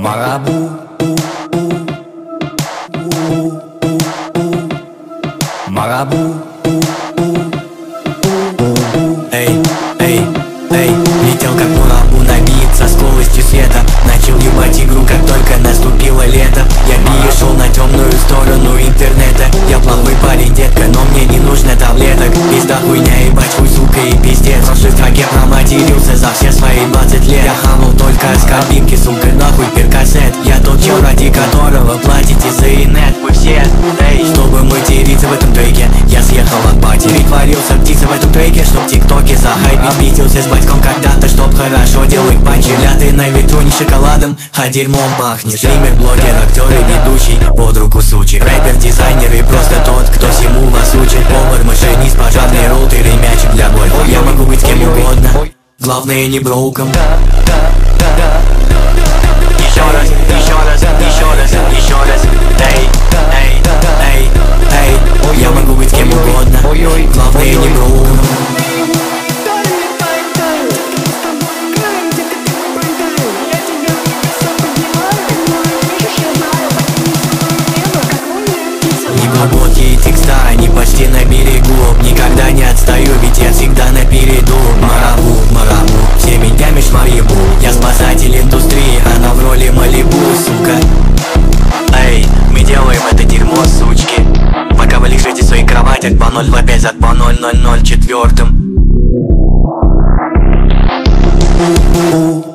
Марабу, Марабу. Эй, эй, эй, летел как марабу, набит со скоростью света. Начал ебать игру, как только наступило лето. Я перешел на темную сторону интернета. Я плохой парень, детка, но мне не нужно таблеток. Пизда хуйня, ебать, хуй, сука и пиздец. В прошлой строке проматерился за все свои 20 лет. Я хамал только с кабинки, сука, нахуй перкассет. Я тот чел, ради которого платите за инет. Вы все, эй, чтобы материться в этом треке, я съехал от бати. Притворился птицей в этом треке, чтоб тиктоке захайпить. Битился с батьком когда-то, чтоб хорошо делать панчи. Ляты на ветру не шоколадом, а дерьмом пахнет. Стример, блогер, актер и ведущий, под руку сучек. Рэпер, дизайнер и просто тот, кто всему вас учит. Повар, машинист, пожарный, роутер и мячик для гольфа. Я могу быть кем угодно, главное не броуком. Еще раз, еще раз, еще раз, еще раз. Эй, эй, эй, эй. Я могу быть кем угодно, главное не броуком. Глубокие текста, они почти на берегу. Никогда не отстаю, ведь я всегда напереду. Марабу, марабу, всеми днями шмаребу. Я спасатель индустрии, она в роли Малибу, сука. Эй, мы делаем это дерьмо, сучки. Пока вы лежите в своих кроватях по 025 от по 0004.